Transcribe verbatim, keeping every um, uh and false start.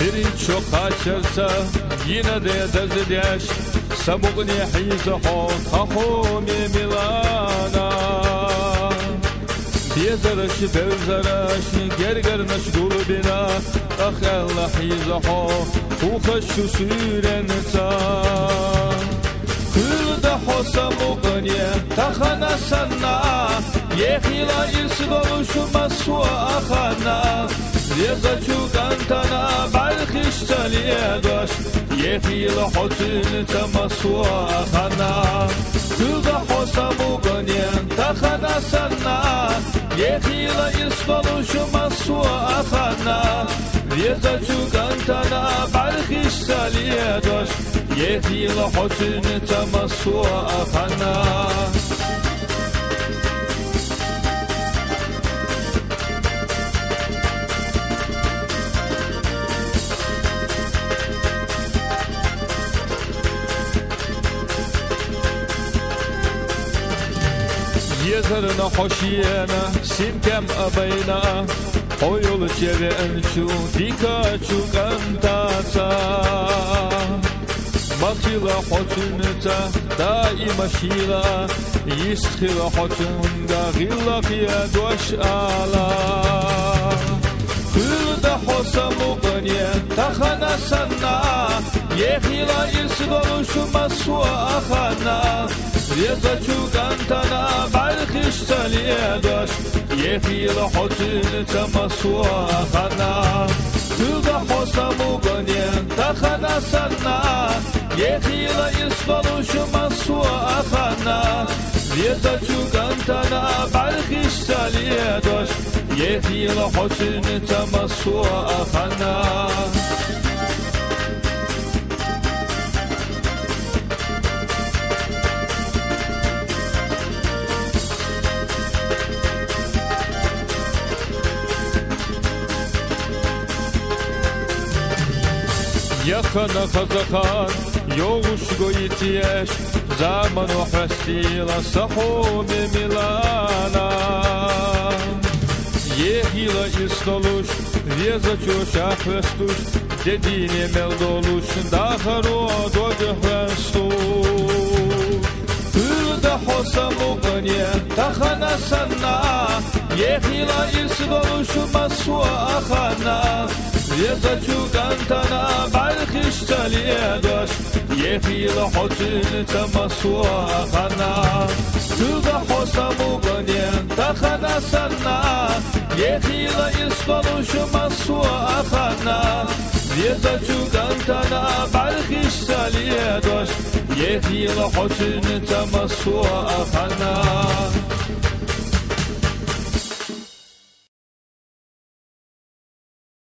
Siricho kaçarsa yine de dezdeş Sabugni hizaho tahumi milana Diyezaraş bevzaraş gergernaş dulbina Akhalla hizaho ukhashu süreneta Kılda hosa mugniye takhana sanna Yekhila irsdoluşu maswa akhana Yezachu kantana balkhish taliyadosh Yekhila hotin tamaswa akhana Kılda hosa mugniye takhana sanna Yekhila irsdoluşu maswa akhana Yezachu kantana balkhish taliyadosh Yekhila hotin tamaswa akhana Yazarına hoşiyena simkem abayna Oyul çevençu dikaçu kantata Makila hotunta daima şila Yiskhila hotunga gillakya doş ala Kılda hosa muqniye takhana sanna Yekhila irsdoluşu maswa akhana Yezachu kantana balkhish taliyadosh Yekhila hotin tamaswa akhana Kılda hosa mugniye takhana sanna Yekhila irsdoluşu maswa akhana Yezachu kantana balkhish taliyadosh Yekhila hotin tamaswa akhana Yakhana khazakhan yogush goyitiyesh Zaman o hastila sahome milana Yekhila irsdolush Yezachu shahvestush Dedine meldolush Dakharo dodhvestush Kılda hosa muqniye takhana sanna Yekhila irsdolush maswa akhana Yezachu kantana balkhish taliyadosh Yekhila hotin tamaswa akhana Kılda hosa mugniye takhana sanna Yekhila irsdoluşu maswa akhana Yezachu kantana balkhish taliyadosh Yekhila hotin tamaswa akhana